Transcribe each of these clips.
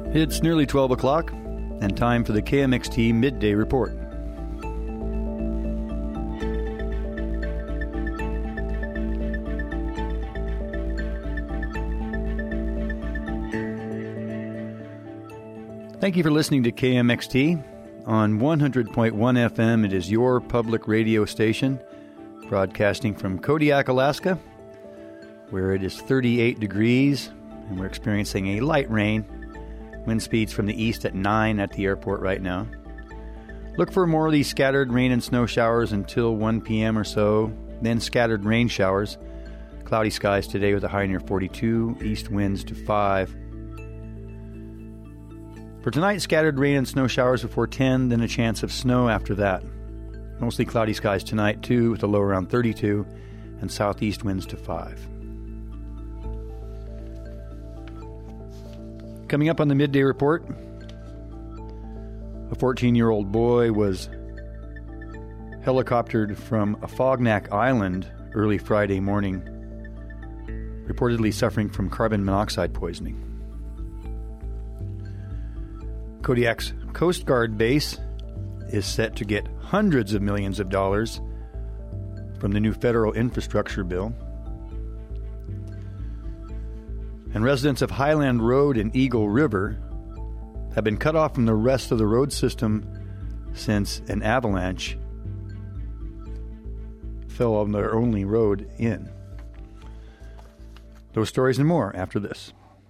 It's nearly 12 o'clock and time for the KMXT Midday Report. Thank you for listening to KMXT. On 100.1 FM, it is your public radio station, broadcasting from Kodiak, Alaska, where it is 38 degrees, and we're experiencing a light rain. Wind speeds from the east at 9 at the airport right now. Look for more of these scattered rain and snow showers until 1 p.m. or so, then scattered rain showers. Cloudy skies today with a high near 42, east winds to 5. For tonight, scattered rain and snow showers before 10, then a chance of snow after that. Mostly cloudy skies tonight, too, with a low around 32, and southeast winds to 5. Coming up on the Midday Report, a 14-year-old boy was helicoptered from Afognak Island early Friday morning, reportedly suffering from carbon monoxide poisoning. Kodiak's Coast Guard base is set to get hundreds of millions of dollars from the new federal infrastructure bill. And residents of Highland Road and Eagle River have been cut off from the rest of the road system since an avalanche fell on their only road in. Those stories and more after this.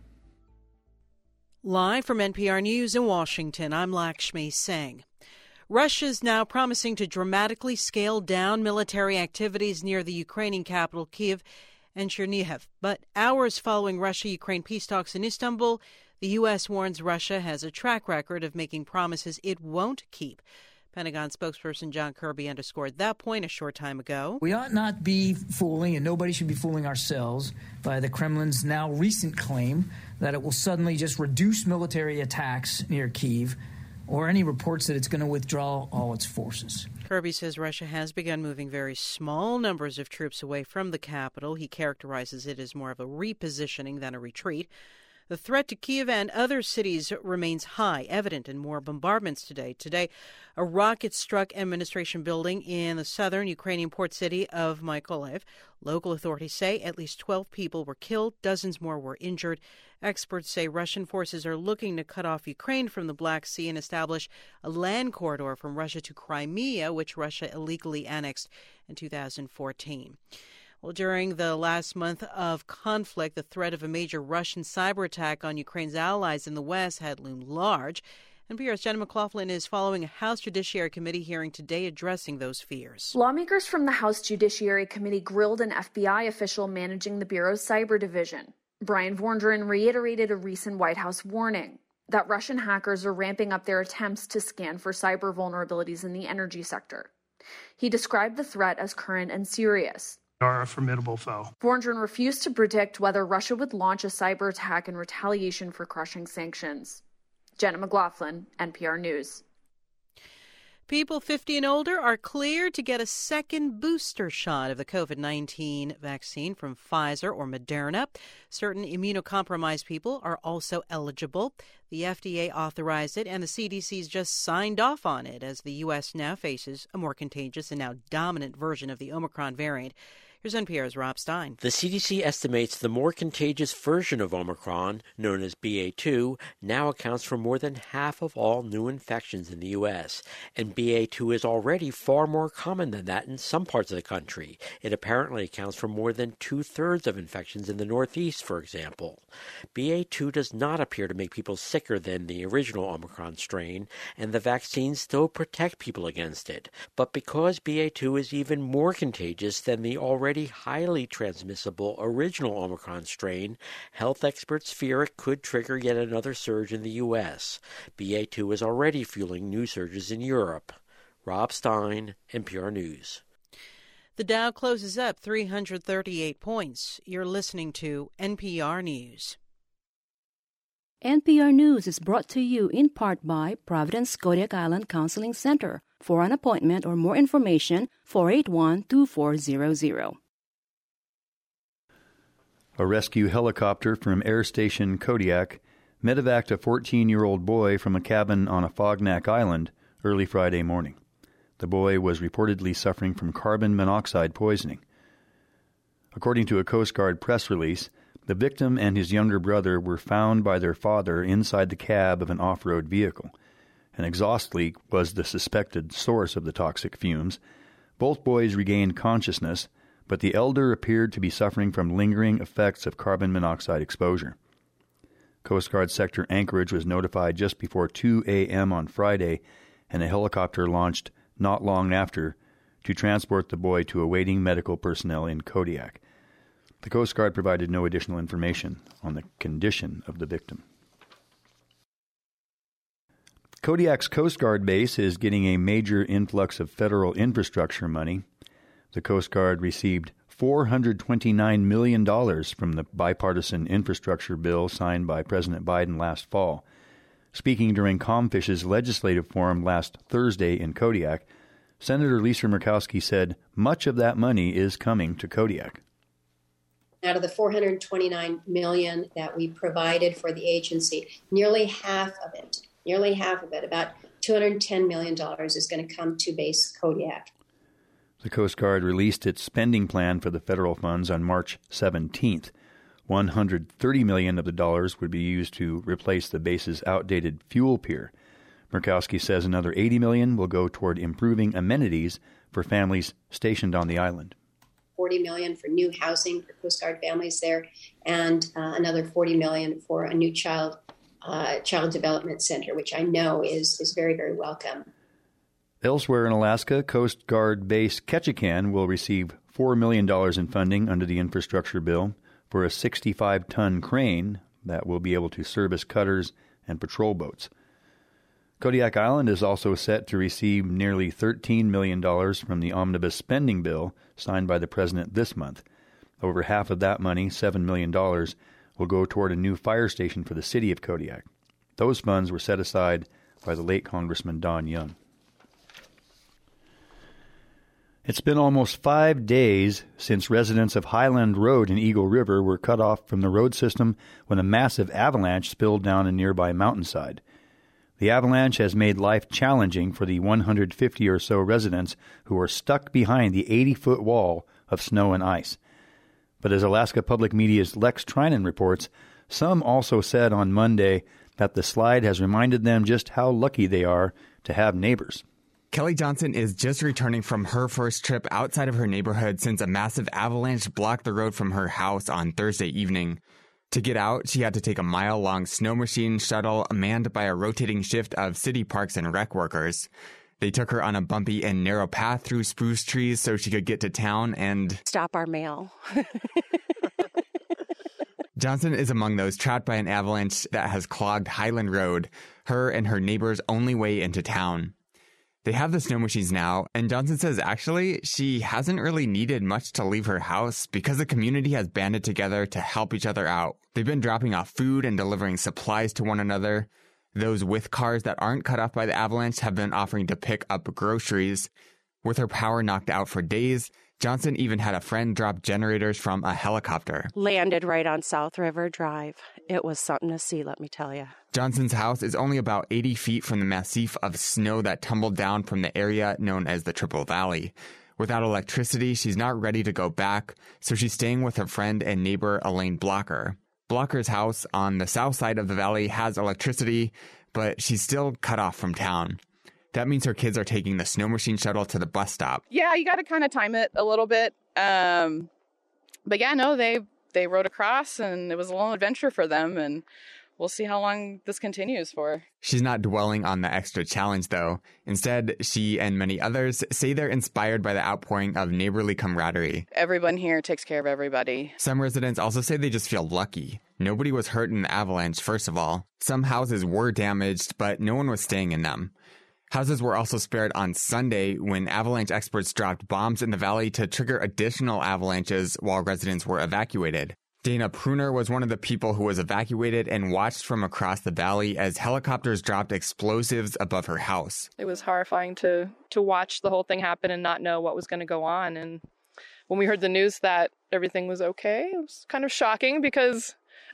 Live from NPR News in Washington, I'm Lakshmi Singh. Russia's now promising to dramatically scale down military activities near the Ukrainian capital, Kyiv, and Chernihiv. But hours following Russia-Ukraine peace talks in Istanbul, the U.S. warns Russia has a track record of making promises it won't keep. Pentagon spokesperson John Kirby underscored that point a short time ago. We ought not be fooling, and nobody should be fooling ourselves, by the Kremlin's now recent claim that it will suddenly just reduce military attacks near Kyiv, or any reports that it's going to withdraw all its forces. Kirby says Russia has begun moving very small numbers of troops away from the capital. He characterizes it as more of a repositioning than a retreat. The threat to Kyiv and other cities remains high, evident in more bombardments today. Today, a rocket struck administration building in the southern Ukrainian port city of Mykolaiv. Local authorities say at least 12 people were killed, dozens more were injured. Experts say Russian forces are looking to cut off Ukraine from the Black Sea and establish a land corridor from Russia to Crimea, which Russia illegally annexed in 2014. Well, during the last month of conflict, the threat of a major Russian cyber attack on Ukraine's allies in the West had loomed large. NPR's Jenna McLaughlin is following a House Judiciary Committee hearing today addressing those fears. Lawmakers from the House Judiciary Committee grilled an FBI official managing the Bureau's cyber division. Brian Vondran reiterated a recent White House warning that Russian hackers are ramping up their attempts to scan for cyber vulnerabilities in the energy sector. He described the threat as current and serious. Are a formidable foe. Vondran refused to predict whether Russia would launch a cyber attack in retaliation for crushing sanctions. Jenna McLaughlin, NPR News. People 50 and older are cleared to get a second booster shot of the COVID-19 vaccine from Pfizer or Moderna. Certain immunocompromised people are also eligible. The FDA authorized it, and the CDC's just signed off on it as the U.S. now faces a more contagious and now dominant version of the Omicron variant. Here's NPR's Rob Stein. The CDC estimates the more contagious version of Omicron, known as BA2, now accounts for more than half of all new infections in the U.S. And BA2 is already far more common than that in some parts of the country. It apparently accounts for more than two-thirds of infections in the Northeast, for example. BA2 does not appear to make people sicker than the original Omicron strain, and the vaccines still protect people against it. But because BA2 is even more contagious than the already highly transmissible original Omicron strain, health experts fear it could trigger yet another surge in the U.S. BA2 is already fueling new surges in Europe. Rob Stein, NPR News. The Dow closes up 338 points. You're listening to NPR News. NPR News is brought to you in part by Providence Kodiak Island Counseling Center. For an appointment or more information, 481-2400. A rescue helicopter from Air Station Kodiak medevaced a 14-year-old boy from a cabin on Afognak Island early Friday morning. The boy was reportedly suffering from carbon monoxide poisoning. According to a Coast Guard press release, the victim and his younger brother were found by their father inside the cab of an off-road vehicle. An exhaust leak was the suspected source of the toxic fumes. Both boys regained consciousness, but the elder appeared to be suffering from lingering effects of carbon monoxide exposure. Coast Guard Sector Anchorage was notified just before 2 a.m. on Friday, and a helicopter launched not long after to transport the boy to awaiting medical personnel in Kodiak. The Coast Guard provided no additional information on the condition of the victim. Kodiak's Coast Guard base is getting a major influx of federal infrastructure money. The Coast Guard received $429 million from the bipartisan infrastructure bill signed by President Biden last fall. Speaking during ComFish's legislative forum last Thursday in Kodiak, Senator Lisa Murkowski said much of that money is coming to Kodiak. Out of the $429 million that we provided for the agency, nearly half of it, about $210 million is going to come to base Kodiak. The Coast Guard released its spending plan for the federal funds on March 17th. $130 million of the dollars would be used to replace the base's outdated fuel pier. Murkowski says another $80 million will go toward improving amenities for families stationed on the island. $40 million for new housing for Coast Guard families there, and another $40 million for a new child development center, which I know is very, very welcome. Elsewhere in Alaska, Coast Guard base Ketchikan will receive $4 million in funding under the infrastructure bill for a 65-ton crane that will be able to service cutters and patrol boats. Kodiak Island is also set to receive nearly $13 million from the omnibus spending bill signed by the president this month. Over half of that money, $7 million, will go toward a new fire station for the city of Kodiak. Those funds were set aside by the late Congressman Don Young. It's been almost 5 days since residents of Highland Road in Eagle River were cut off from the road system when a massive avalanche spilled down a nearby mountainside. The avalanche has made life challenging for the 150 or so residents who are stuck behind the 80-foot wall of snow and ice. But as Alaska Public Media's Lex Trinan reports, some also said on Monday that the slide has reminded them just how lucky they are to have neighbors. Kelly Johnson is just returning from her first trip outside of her neighborhood since a massive avalanche blocked the road from her house on Thursday evening. To get out, she had to take a mile-long snow machine shuttle manned by a rotating shift of city parks and rec workers. They took her on a bumpy and narrow path through spruce trees so she could get to town and stop our mail. Johnson is among those trapped by an avalanche that has clogged Highland Road, her and her neighbor's only way into town. They have the snow machines now, and Johnson says actually she hasn't really needed much to leave her house because the community has banded together to help each other out. They've been dropping off food and delivering supplies to one another. Those with cars that aren't cut off by the avalanche have been offering to pick up groceries. With her power knocked out for days, Johnson even had a friend drop generators from a helicopter. Landed right on South River Drive. It was something to see, let me tell you. Johnson's house is only about 80 feet from the massif of snow that tumbled down from the area known as the Triple Valley. Without electricity, she's not ready to go back, so she's staying with her friend and neighbor Elaine Blocker. Blocker's house on the south side of the valley has electricity, but she's still cut off from town. That means her kids are taking the snow machine shuttle to the bus stop. Yeah, you got to kind of time it a little bit. But yeah, no, they rode across, and it was a long adventure for them, and we'll see how long this continues for. She's not dwelling on the extra challenge, though. Instead, she and many others say they're inspired by the outpouring of neighborly camaraderie. Everyone here takes care of everybody. Some residents also say they just feel lucky. Nobody was hurt in the avalanche, first of all. Some houses were damaged, but no one was staying in them. Houses were also spared on Sunday when avalanche experts dropped bombs in the valley to trigger additional avalanches while residents were evacuated. Dana Pruner was one of the people who was evacuated and watched from across the valley as helicopters dropped explosives above her house. It was horrifying to watch the whole thing happen and not know what was going to go on. And when we heard the news that everything was okay, it was kind of shocking because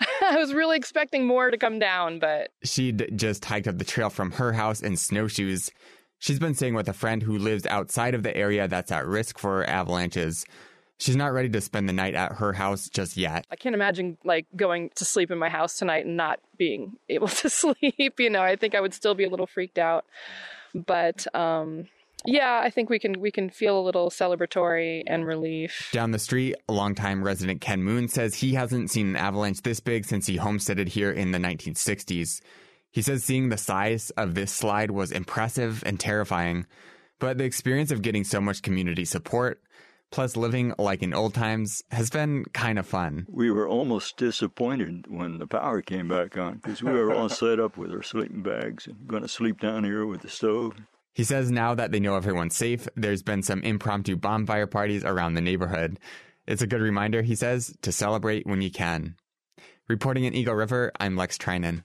I was really expecting more to come down, but... She'd just hiked up the trail from her house in snowshoes. She's been staying with a friend who lives outside of the area that's at risk for avalanches. She's not ready to spend the night at her house just yet. I can't imagine going to sleep in my house tonight and not being able to sleep. I think I would still be a little freaked out. But yeah, I think we can feel a little celebratory and relief. Down the street, longtime resident Ken Moon says he hasn't seen an avalanche this big since he homesteaded here in the 1960s. He says seeing the size of this slide was impressive and terrifying, but the experience of getting so much community support, plus living like in old times, has been kind of fun. We were almost disappointed when the power came back on because we were all set up with our sleeping bags and going to sleep down here with the stove. He says now that they know everyone's safe, there's been some impromptu bonfire parties around the neighborhood. It's a good reminder, he says, to celebrate when you can. Reporting in Eagle River, I'm Lex Trinan.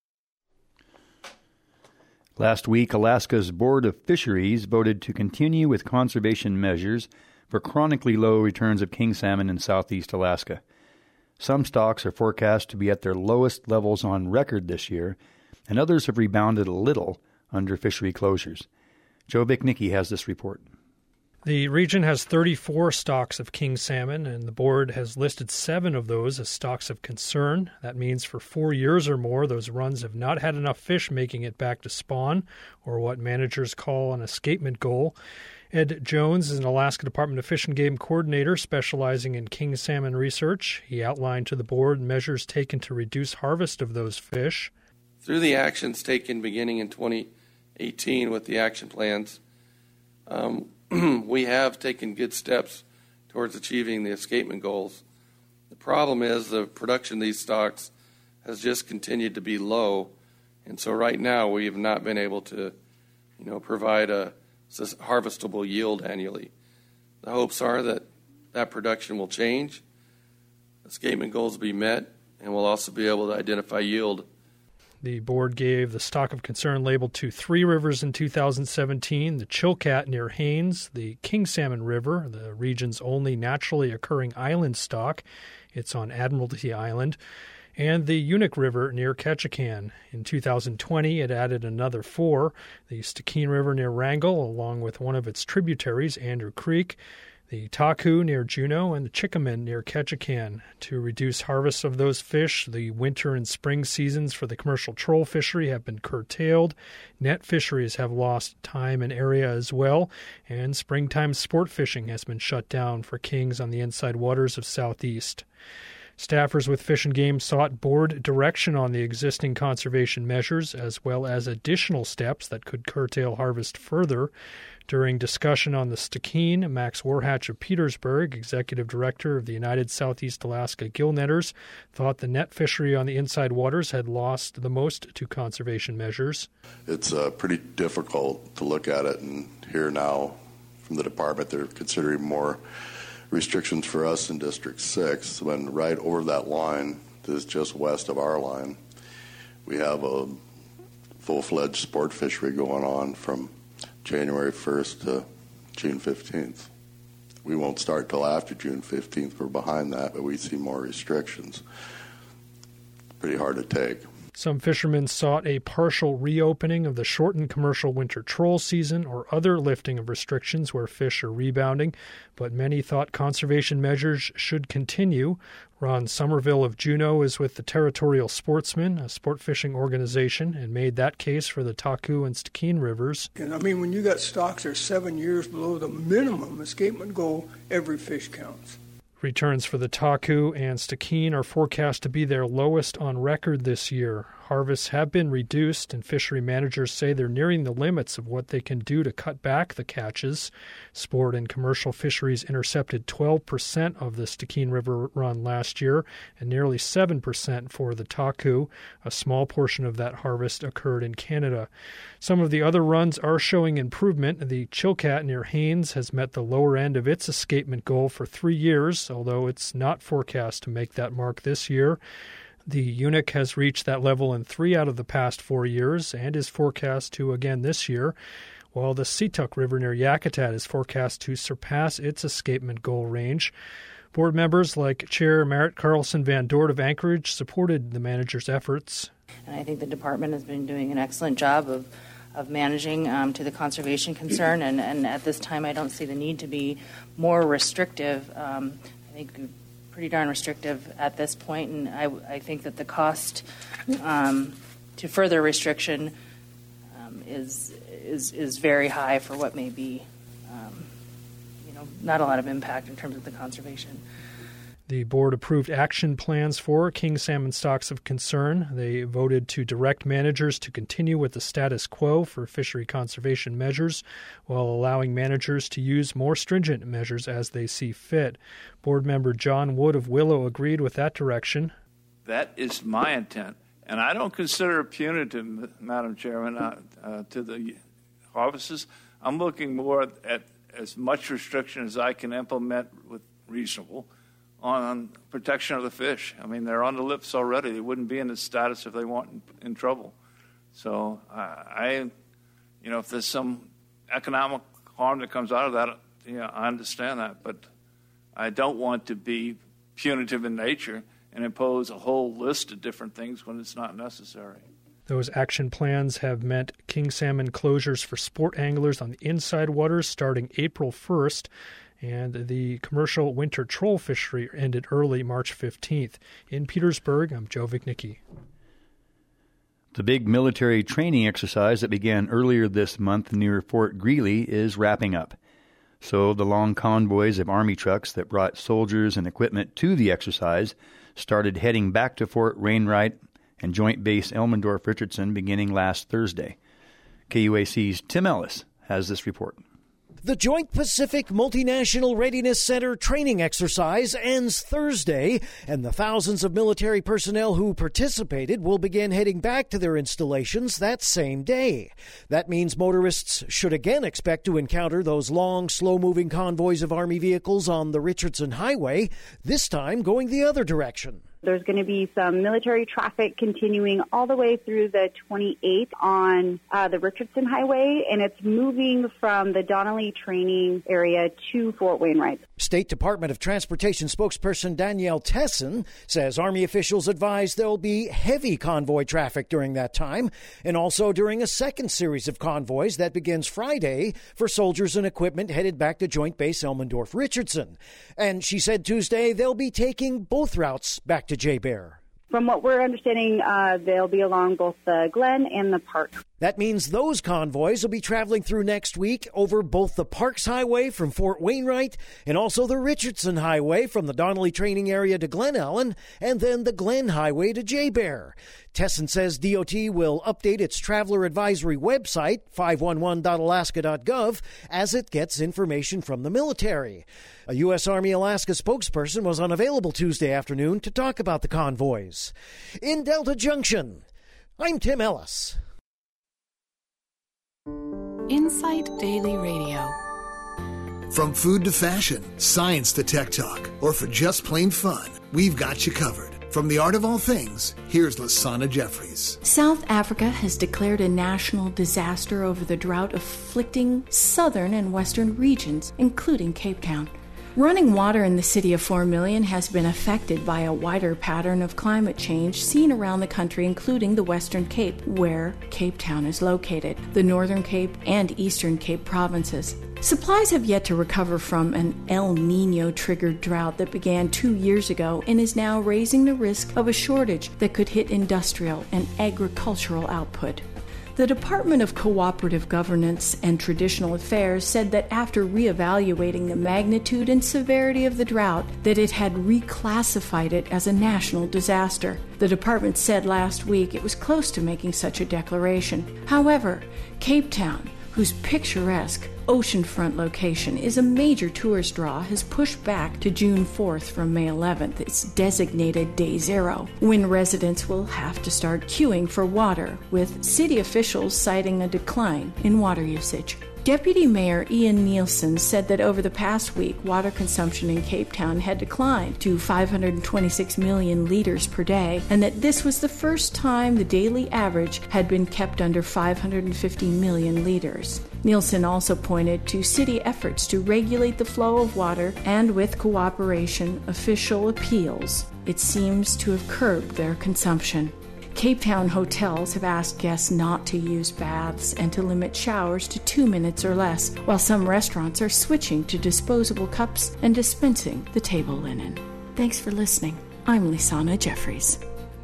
Last week, Alaska's Board of Fisheries voted to continue with conservation measures for chronically low returns of king salmon in southeast Alaska. Some stocks are forecast to be at their lowest levels on record this year, and others have rebounded a little under fishery closures. Joe Bicknicki has this report. The region has 34 stocks of king salmon, and the board has listed 7 of those as stocks of concern. That means for 4 years or more, those runs have not had enough fish making it back to spawn, or what managers call an escapement goal. Ed Jones is an Alaska Department of Fish and Game coordinator specializing in king salmon research. He outlined to the board measures taken to reduce harvest of those fish. Through the actions taken beginning in 2018 with the action plans, we have taken good steps towards achieving the escapement goals. The problem is the production of these stocks has just continued to be low, and so right now we have not been able to, provide a harvestable yield annually. The hopes are that that production will change, escapement goals will be met, and we'll also be able to identify yield. The board gave the stock of concern label to 3 rivers in 2017, the Chilkat near Haines, the King Salmon River, the region's only naturally occurring island stock. It's on Admiralty Island. And the Unik River near Ketchikan. In 2020, it added another 4, the Stikine River near Wrangell, along with one of its tributaries, Andrew Creek, the Taku near Juneau, and the Chikaman near Ketchikan. To reduce harvests of those fish, the winter and spring seasons for the commercial troll fishery have been curtailed. Net fisheries have lost time and area as well, and springtime sport fishing has been shut down for kings on the inside waters of Southeast. Staffers with Fish and Game sought board direction on the existing conservation measures, as well as additional steps that could curtail harvest further. During discussion on the Stikine, Max Warhatch of Petersburg, executive director of the United Southeast Alaska Gill Netters, thought the net fishery on the inside waters had lost the most to conservation measures. It's pretty difficult to look at it and hear now from the department they're considering more restrictions for us in District 6, when right over that line is just west of our line. We have a full-fledged sport fishery going on from January 1st to June 15th. We won't start till after June 15th. We're behind that, but we see more restrictions. Pretty hard to take. Some fishermen sought a partial reopening of the shortened commercial winter troll season or other lifting of restrictions where fish are rebounding, but many thought conservation measures should continue. Ron Somerville of Juneau is with the Territorial Sportsmen, a sport fishing organization, and made that case for the Taku and Stikine rivers. And when you got stocks that are 7 years below the minimum escapement goal, every fish counts. Returns for the Taku and Stikine are forecast to be their lowest on record this year. Harvests have been reduced, and fishery managers say they're nearing the limits of what they can do to cut back the catches. Sport and commercial fisheries intercepted 12% of the Stikine River run last year, and nearly 7% for the Taku. A small portion of that harvest occurred in Canada. Some of the other runs are showing improvement. The Chilkat near Haines has met the lower end of its escapement goal for 3 years, although it's not forecast to make that mark this year. The Unik has reached that level in 3 out of the past 4 years and is forecast to again this year, while the Situk River near Yakutat is forecast to surpass its escapement goal range. Board members like Chair Merritt Carlson Van Dort of Anchorage supported the manager's efforts. And I think the department has been doing an excellent job of managing to the conservation concern, and at this time I don't see the need to be more restrictive. I think pretty darn restrictive at this point, and I think that the cost to further restriction is very high for what may be not a lot of impact in terms of the conservation. The board approved action plans for king salmon stocks of concern. They voted to direct managers to continue with the status quo for fishery conservation measures while allowing managers to use more stringent measures as they see fit. Board member John Wood of Willow agreed with that direction. That is my intent. And I don't consider it punitive, Madam Chairman, to the offices. I'm looking more at as much restriction as I can implement with reasonable on protection of the fish. I mean, they're on the lips already. They wouldn't be in this status if they weren't in trouble. So if there's some economic harm that comes out of that, I understand that. But I don't want to be punitive in nature and impose a whole list of different things when it's not necessary. Those action plans have meant king salmon closures for sport anglers on the inside waters starting April 1st, and the commercial winter troll fishery ended early March 15th. In Petersburg, I'm Joe Vicnicki. The big military training exercise that began earlier this month near Fort Greely is wrapping up. So the long convoys of Army trucks that brought soldiers and equipment to the exercise started heading back to Fort Wainwright and Joint Base Elmendorf-Richardson beginning last Thursday. KUAC's Tim Ellis has this report. The Joint Pacific Multinational Readiness Center training exercise ends Thursday, and the thousands of military personnel who participated will begin heading back to their installations that same day. That means motorists should again expect to encounter those long, slow-moving convoys of Army vehicles on the Richardson Highway, this time going the other direction. There's going to be some military traffic continuing all the way through the 28th on the Richardson Highway, and it's moving from the Donnelly training area to Fort Wainwright. State Department of Transportation spokesperson Danielle Tesson says Army officials advise there'll be heavy convoy traffic during that time, and also during a second series of convoys that begins Friday for soldiers and equipment headed back to Joint Base Elmendorf-Richardson. And she said Tuesday they'll be taking both routes back to J-Bear. From what we're understanding, they'll be along both the Glen and the Park. That means those convoys will be traveling through next week over both the Parks Highway from Fort Wainwright and also the Richardson Highway from the Donnelly training area to Glen Ellen and then the Glen Highway to J-Bear. Tesson says DOT will update its traveler advisory website, 511.alaska.gov, as it gets information from the military. A U.S. Army Alaska spokesperson was unavailable Tuesday afternoon to talk about the convoys. In Delta Junction, I'm Tim Ellis. Insight Daily Radio. From food to fashion, science to tech talk, or for just plain fun, we've got you covered. From the art of all things, here's Lasana Jeffries. South Africa has declared a national disaster over the drought afflicting southern and western regions, including Cape Town. Running water in the city of 4 million has been affected by a wider pattern of climate change seen around the country, including the Western Cape, where Cape Town is located, the Northern Cape and Eastern Cape provinces. Supplies have yet to recover from an El Niño-triggered drought that began 2 years ago and is now raising the risk of a shortage that could hit industrial and agricultural output. The Department of Cooperative Governance and Traditional Affairs said that after reevaluating the magnitude and severity of the drought, that it had reclassified it as a national disaster. The department said last week it was close to making such a declaration. However, Cape Town, whose picturesque oceanfront location is a major tourist draw, has pushed back to June 4th from May 11th, its designated day zero, when residents will have to start queuing for water, with city officials citing a decline in water usage. Deputy Mayor Ian Nielsen said that over the past week, water consumption in Cape Town had declined to 526 million liters per day, and that this was the first time the daily average had been kept under 550 million liters. Nielsen also pointed to city efforts to regulate the flow of water, and with cooperation, official appeals, it seems to have curbed their consumption. Cape Town hotels have asked guests not to use baths and to limit showers to 2 minutes or less, while some restaurants are switching to disposable cups and dispensing the table linen. Thanks for listening. I'm Lisana Jeffries.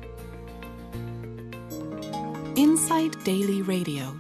Insight Daily Radio.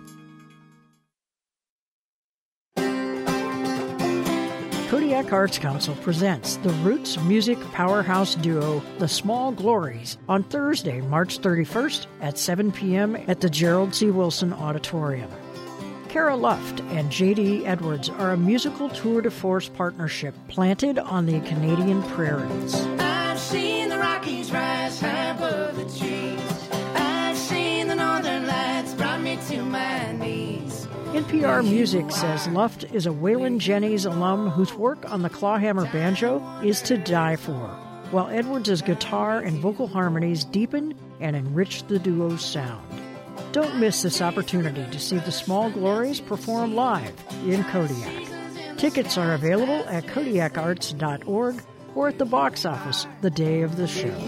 Kodiak Arts Council presents the Roots music powerhouse duo, The Small Glories, on Thursday, March 31st at 7 p.m. at the Gerald C. Wilson Auditorium. Kara Luft and J.D. Edwards are a musical tour de force partnership planted on the Canadian prairies. I've seen the Rockies rise high above the trees. I've seen the northern lights brought me to my knees. NPR Music says Luft is a Waylon Jennings alum whose work on the clawhammer banjo is to die for, while Edwards' guitar and vocal harmonies deepen and enrich the duo's sound. Don't miss this opportunity to see the Small Glories perform live in Kodiak. Tickets are available at kodiakarts.org or at the box office the day of the show.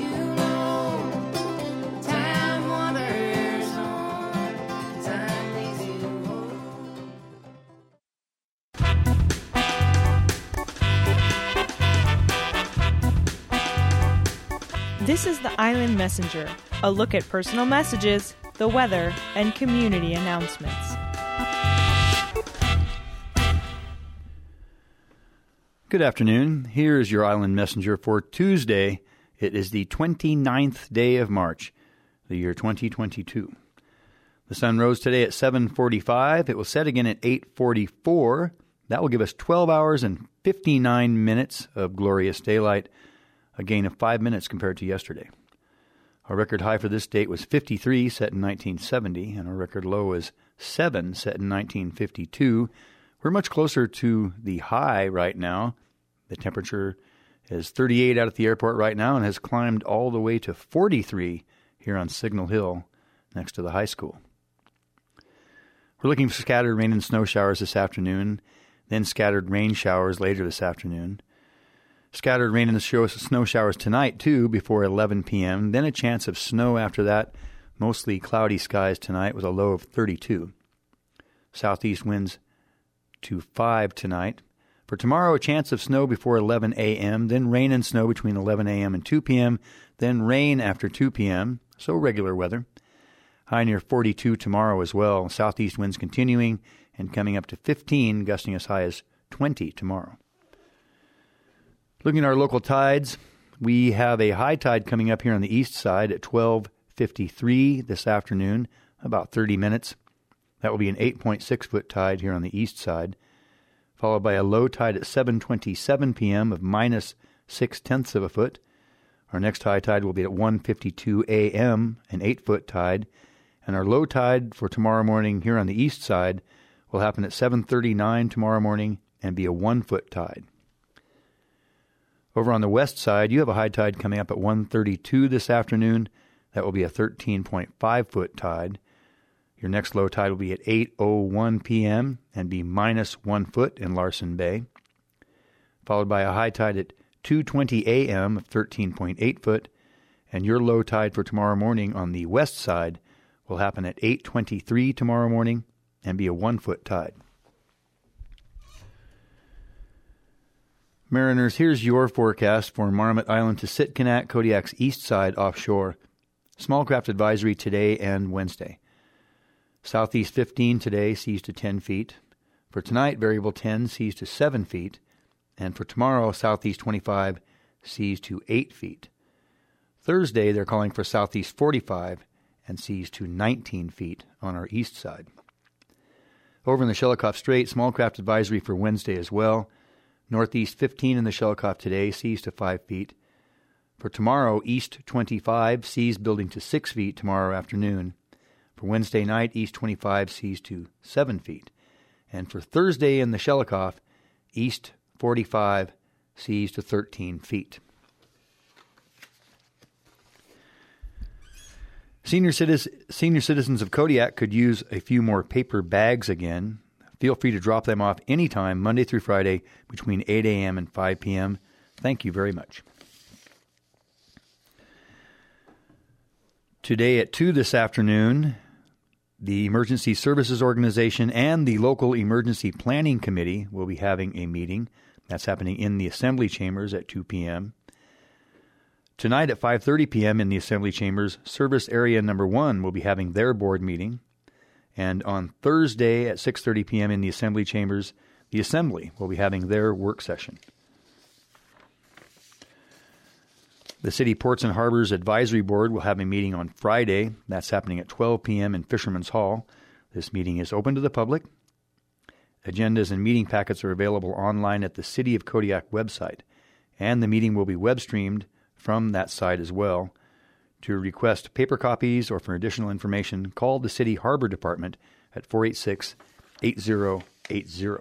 This is the Island Messenger, a look at personal messages, the weather, and community announcements. Good afternoon. Here is your Island Messenger for Tuesday. It is the 29th day of March, the year 2022. The sun rose today at 7:45. It will set again at 8:44. That will give us 12 hours and 59 minutes of glorious daylight, a gain of 5 minutes compared to yesterday. Our record high for this date was 53, set in 1970, and our record low was 7, set in 1952. We're much closer to the high right now. The temperature is 38 out at the airport right now and has climbed all the way to 43 here on Signal Hill next to the high school. We're looking for scattered rain and snow showers this afternoon, then scattered rain showers later this afternoon. Scattered rain and snow showers tonight, too, before 11 p.m. Then a chance of snow after that. Mostly cloudy skies tonight with a low of 32. Southeast winds to 5 tonight. For tomorrow, a chance of snow before 11 a.m., then rain and snow between 11 a.m. and 2 p.m., then rain after 2 p.m., so regular weather. High near 42 tomorrow as well. Southeast winds continuing and coming up to 15, gusting as high as 20 tomorrow. Looking at our local tides, we have a high tide coming up here on the east side at 12:53 this afternoon, about 30 minutes. That will be an 8.6-foot tide here on the east side, followed by a low tide at 7:27 p.m. of minus 0.6 of a foot. Our next high tide will be at 1:52 a.m., an 8-foot tide, and our low tide for tomorrow morning here on the east side will happen at 7:39 tomorrow morning and be a 1-foot tide. Over on the west side, you have a high tide coming up at 1:32 this afternoon. That will be a 13.5-foot tide. Your next low tide will be at 8:01 p.m. and be minus 1 foot in Larsen Bay, followed by a high tide at 2:20 a.m. of 13.8 foot, and your low tide for tomorrow morning on the west side will happen at 8:23 tomorrow morning and be a 1-foot tide. Mariners, here's your forecast for Marmot Island to Sitkinak, Kodiak's east side offshore. Small craft advisory today and Wednesday. Southeast 15 today, seas to 10 feet. For tonight, variable 10, seas to 7 feet. And for tomorrow, southeast 25, seas to 8 feet. Thursday, they're calling for southeast 45 and seas to 19 feet on our east side. Over in the Shelikof Strait, small craft advisory for Wednesday as well. Northeast 15 in the Shelikof today, seas to 5 feet. For tomorrow, east 25, seas building to 6 feet tomorrow afternoon. For Wednesday night, east 25, seas to 7 feet. And for Thursday in the Shelikof, east 45, seas to 13 feet. Senior citizens of Kodiak could use a few more paper bags again. Feel free to drop them off anytime, Monday through Friday, between 8 a.m. and 5 p.m. Thank you very much. Today at 2 this afternoon, the Emergency Services Organization and the local Emergency Planning Committee will be having a meeting. That's happening in the Assembly Chambers at 2 p.m. Tonight at 5:30 p.m. in the Assembly Chambers, Service Area Number 1 will be having their board meeting. And on Thursday at 6:30 p.m. in the Assembly Chambers, the Assembly will be having their work session. The City Ports and Harbors Advisory Board will have a meeting on Friday. That's happening at 12 p.m. in Fisherman's Hall. This meeting is open to the public. Agendas and meeting packets are available online at the City of Kodiak website, and the meeting will be web-streamed from that site as well. To request paper copies or for additional information, call the City Harbor Department at 486-8080.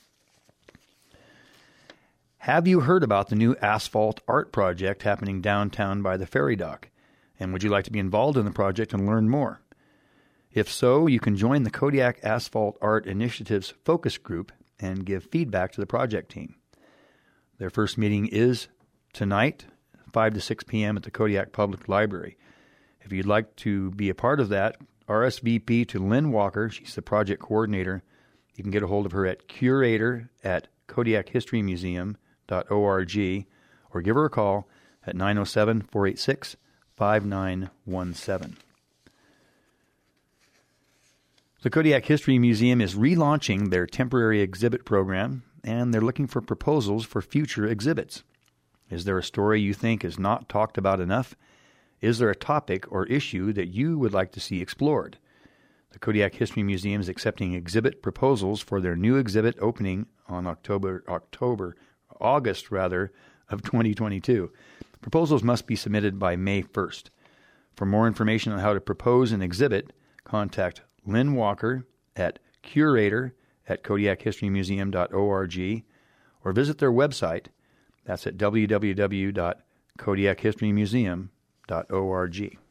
Have you heard about the new asphalt art project happening downtown by the ferry dock? And would you like to be involved in the project and learn more? If so, you can join the Kodiak Asphalt Art Initiative's focus group and give feedback to the project team. Their first meeting is tonight, 5 to 6 p.m. at the Kodiak Public Library. If you'd like to be a part of that, RSVP to Lynn Walker. She's the project coordinator. You can get a hold of her at curator@KodiakHistoryMuseum.org or give her a call at 907-486-5917. The Kodiak History Museum is relaunching their temporary exhibit program, and they're looking for proposals for future exhibits. Is there a story you think is not talked about enough? Is there a topic or issue that you would like to see explored? The Kodiak History Museum is accepting exhibit proposals for their new exhibit opening on August of 2022. Proposals must be submitted by May 1st. For more information on how to propose an exhibit, contact Lynn Walker at curator@KodiakHistoryMuseum.org or visit their website. That's at www.KodiakHistoryMuseum.org.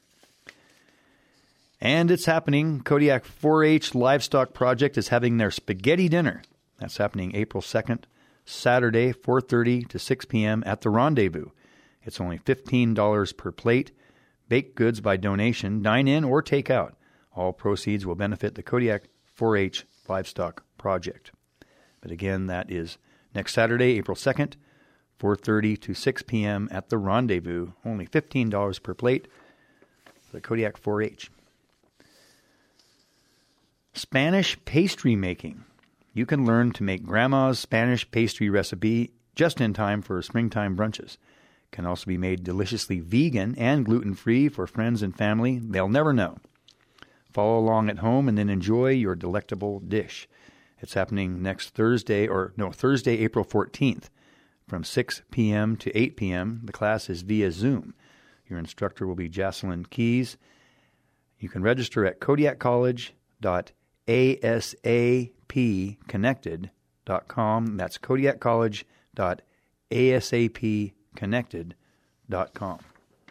And it's happening. Kodiak 4-H Livestock Project is having their spaghetti dinner. That's happening April 2nd, Saturday, 4:30 to 6 p.m. at the Rendezvous. It's only $15 per plate. Baked goods by donation, dine-in or take-out. All proceeds will benefit the Kodiak 4-H Livestock Project. But again, that is next Saturday, April 2nd, 4:30 to 6 p.m. at the Rendezvous. Only $15 per plate for the Kodiak 4-H. Spanish pastry making. You can learn to make Grandma's Spanish pastry recipe just in time for springtime brunches. Can also be made deliciously vegan and gluten-free for friends and family. They'll never know. Follow along at home and then enjoy your delectable dish. It's happening Thursday, April 14th from 6 p.m. to 8 p.m. The class is via Zoom. Your instructor will be Jocelyn Keys. You can register at kodiakcollege.asapconnected.com. That's kodiakcollege.asapconnected.com.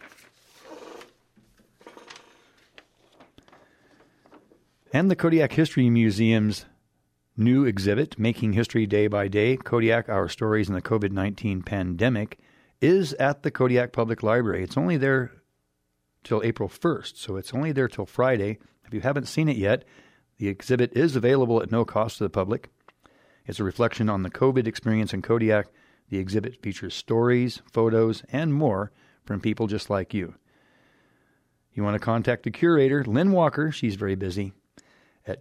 And the Kodiak History Museum's new exhibit, Making History Day by Day, Kodiak, Our Stories in the COVID-19 Pandemic, is at the Kodiak Public Library. It's only there till April 1st, so it's only there till Friday. If you haven't seen it yet, the exhibit is available at no cost to the public. It's a reflection on the COVID experience in Kodiak. The exhibit features stories, photos, and more from people just like you. You want to contact the curator, Lynn Walker, she's very busy, at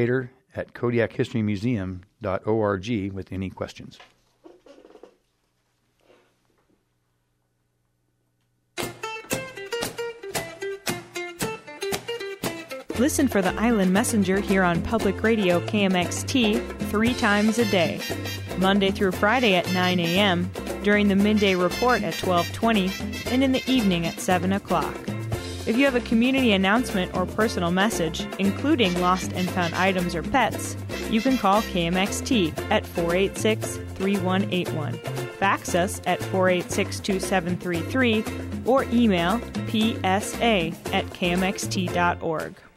curator@KodiakHistoryMuseum.org with any questions. Listen for the Island Messenger here on Public Radio KMXT 3 times a day, Monday through Friday at 9 a.m., during the midday report at 12:20, and in the evening at 7 o'clock. If you have a community announcement or personal message, including lost and found items or pets, You can call KMXT at 486-3181. Fax us at 486-2733 or email psa@kmxt.org.